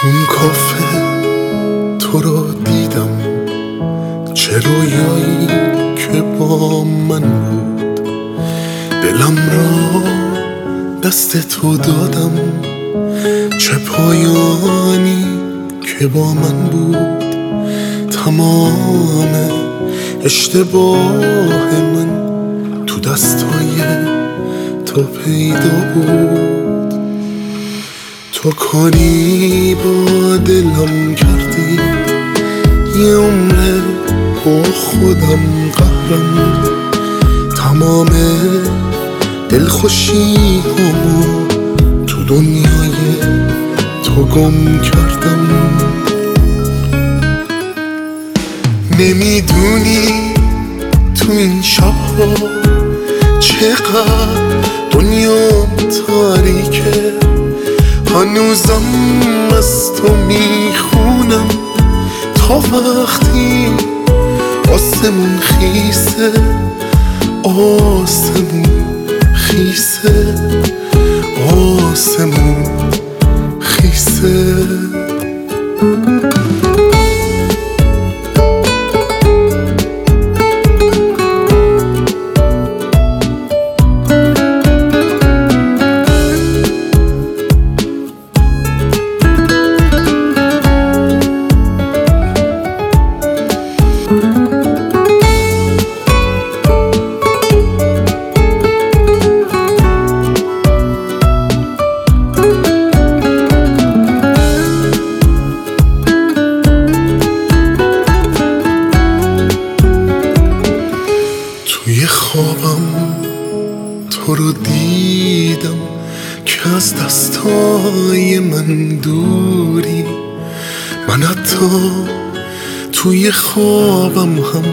اون کافه تو رو دیدم، چه رویایی که با من بود. دلم را دست تو دادم، چه پایانی که با من بود. تمام اشتباه من تو دستای تو پیدا بود. تو کاری با دلم کردی، یه عمره با خودم قهرم. تمام دلخوشی همو تو دنیای تو گم کردم. نمیدونی تو این شبها چقدر دنیا تاریکه. هنوزم از تو میخونم تا وقتی آسمون خیسه، آسمون خیسه، آسمون خیسه. توی خوابم تو رو دیدم که از دستای من دوری. من حتی توی خوابم هم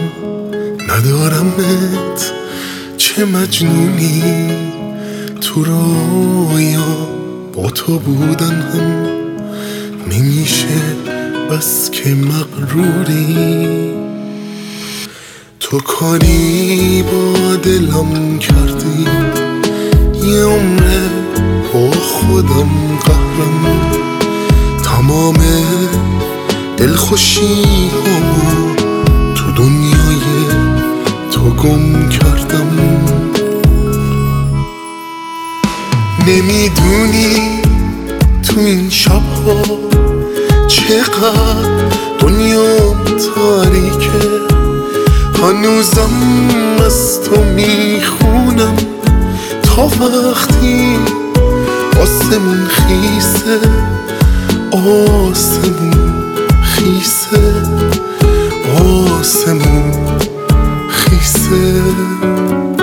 ندارمت، چه مجنونی. تو رویا با تو بودن هم نمیشه بس که مغروری. تو کاری با دلم کردی، یه عمره با خودم قهرم. تمام دلخوشی همو تو دنیای تو گم کردم. نمیدونی تو این شبها چقدر دنیا تاریکه. هنوزم از تو میخونم تا وقتی آسمون خیسه، آسمون خیسه، آسمون خیسه.